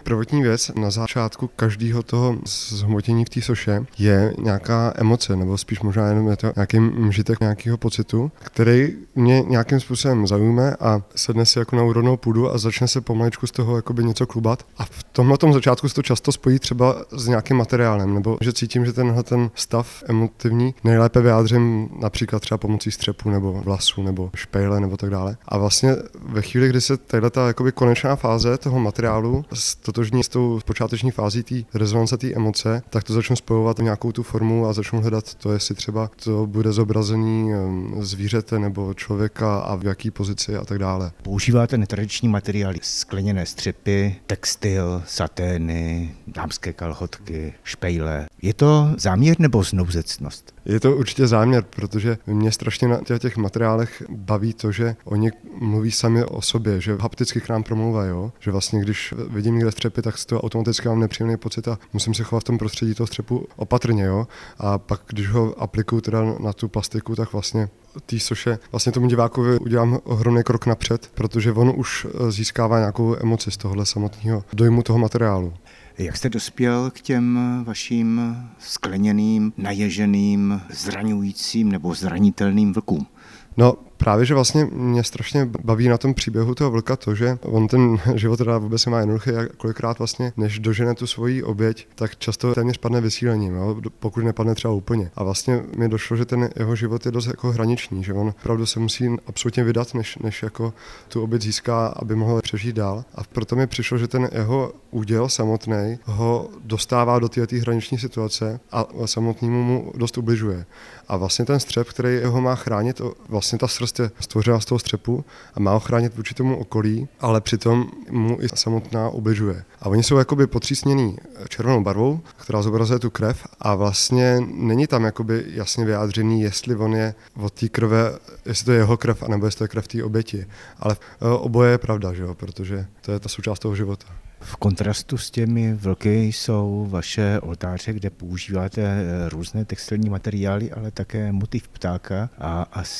prvotní věc na začátku každého toho zhmotění v té soše je nějaká emoce, nebo spíš možná jenom je to nějaký mžitek nějakého pocitu, který mě nějakým způsobem zaujme a sedne si jako na úrodnou půdu a začne se pomaličku z toho jakoby něco klubat. A v tomhletom začátku se to často spojí třeba s nějakým materiálem, nebo že cítím, že tenhle ten stav emotivní nejlépe vyjádřím například třeba pomocí střepu nebo vlasu nebo špejle nebo tak dále. A vlastně ve chvíli, kdy se tato jakoby konečná fáze toho materiálu totožní s tou počáteční fází té rezonance, té emoce, tak to začnu spojovat nějakou tu formu a začnu hledat to, jestli třeba to bude zobrazení zvířete nebo člověka a v jaký pozici a tak dále. Používáte netradiční materiály, skleněné střepy, textil, satény, dámské kalhotky, špejle. Je to záměr nebo znouzectnost? Je to určitě záměr, protože mě strašně na těch materiálech baví to, že oni mluví sami o sobě, že hapticky k nám promluvají, jo? Že vlastně když vidím někde střepy, tak z toho automaticky mám nepříjemný pocit a musím se chovat v tom prostředí toho střepu opatrně, jo? A pak když ho aplikuju teda na tu plastiku, tak vlastně té soše vlastně tomu divákovi udělám ohromný krok napřed, protože on už získává nějakou emoci z tohohle samotného dojmu toho materiálu. Jak jste dospěl k těm vašim skleněným, naježeným, zraňujícím nebo zranitelným vlkům? No právě, že vlastně mě strašně baví na tom příběhu toho vlka to, že on ten život teda vůbec nemá jednoduchý a kolikrát vlastně, než dožene tu svoji oběť, tak často téměř padne vysílením, jo? Pokud nepadne třeba úplně. A vlastně mi došlo, že ten jeho život je dost jako hraniční, že on opravdu se musí absolutně vydat, než jako tu oběť získá, aby mohl přežít dál. A proto mi přišlo, že ten jeho úděl samotný ho dostává do této hraniční situace a samotnému mu dost ubližuje. A vlastně ten střep, který ho má chránit, vlastně ta srst je stvořena z toho střepu a má ho chránit vůči tomu okolí, ale přitom mu i samotná ubližuje. A oni jsou jakoby potřísněný červenou barvou, která zobrazuje tu krev a vlastně není tam jakoby jasně vyjádřený, jestli on je od té krve, jestli to je jeho krev, anebo jestli to je krev té oběti. Ale oboje je pravda, že jo? Protože to je ta součást toho života. V kontrastu s těmi vlky jsou vaše oltáře, kde používáte různé textilní materiály, ale také motiv ptáka a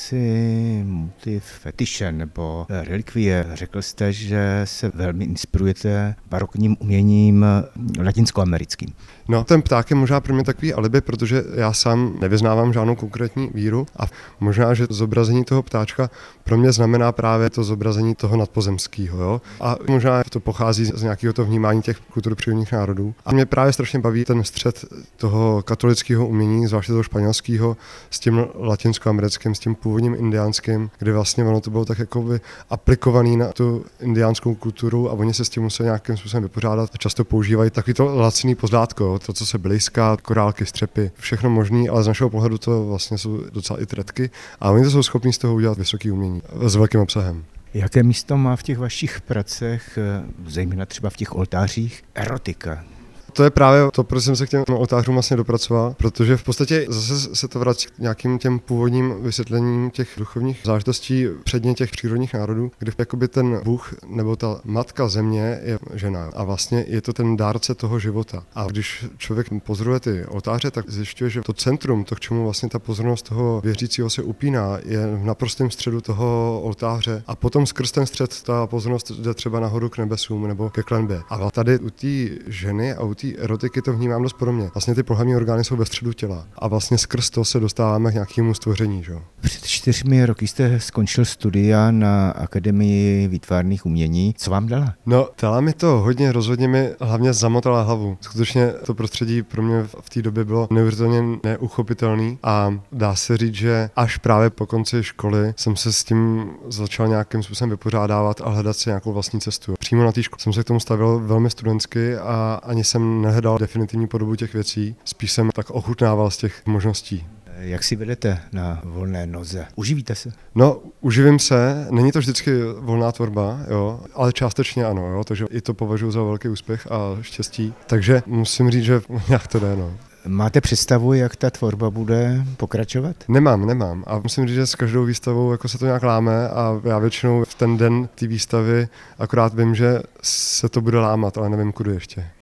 asi motiv fetiše nebo relikvie. Řekl jste, že se velmi inspirujete barokním uměním latinskoamerickým. No, ten pták je možná pro mě takový alibi, protože já sám nevyznávám žádnou konkrétní víru a možná, že zobrazení toho ptáčka pro mě znamená právě to zobrazení toho nadpozemského, jo? A možná to pochází z nějakého to vnímání těch kultur přírodních národů. A mě právě strašně baví ten střed toho katolického umění, zvláště toho španělského, s tím latinskoamerickým, s tím původním indiánským, kde vlastně ono to bylo tak jakoby aplikovaný na tu indiánskou kulturu a oni se s tím museli nějakým způsobem vypořádat a často používají takový to laciný pozlátko, to, co se blízká, korálky, střepy, všechno možný, ale z našeho pohledu to vlastně jsou docela i tretky a oni to jsou schopní z toho udělat vysoké umění s velkým obsahem. Jaké místo má v těch vašich pracech, zejména třeba v těch oltářích, erotika? To je právě to, proč jsem se k těm oltářům vlastně dopracoval, protože v podstatě zase se to vrací k nějakým těm původním vysvětlením těch duchovních záležitostí předně těch přírodních národů, kde jakoby ten Bůh nebo ta matka země je žena a vlastně je to ten dárce toho života. A když člověk pozoruje ty oltáře, tak zjišťuje, že to centrum, to, k čemu vlastně ta pozornost toho věřícího se upíná, je v naprostém středu toho oltáře a potom skrz ten střed ta pozornost jde třeba nahoru k nebesům nebo ke klenbě. A tady u té ženy a u té erotiky to vnímám dost podobně. Vlastně ty pohlavní orgány jsou ve středu těla a vlastně skrz to se dostáváme k nějakému stvoření. Že? Před 4 roky jste skončil studia na Akademii výtvarných umění. Co vám dala? No, dala mi to hodně, rozhodně mi hlavně zamotala hlavu. Skutečně to prostředí pro mě v té době bylo neuvěřitelně neuchopitelný a dá se říct, že až právě po konci školy jsem se s tím začal nějakým způsobem vypořádávat a hledat si nějakou vlastní cestu. Přímo na té škole jsem se k tomu stavil velmi studentsky a ani jsem nehledal definitivní podobu těch věcí, spíš jsem tak ochutnával z těch možností. Jak si vedete na volné noze? Uživíte se? No, uživím se, není to vždycky volná tvorba, jo, ale částečně ano, jo, takže i to považuji za velký úspěch a štěstí, takže musím říct, že nějak to jde, no. Máte představu, jak ta tvorba bude pokračovat? Nemám a musím říct, že s každou výstavou jako se to nějak láme a já většinou v ten den té výstavy akorát vím, že se to bude lámat, ale nevím kudy ještě.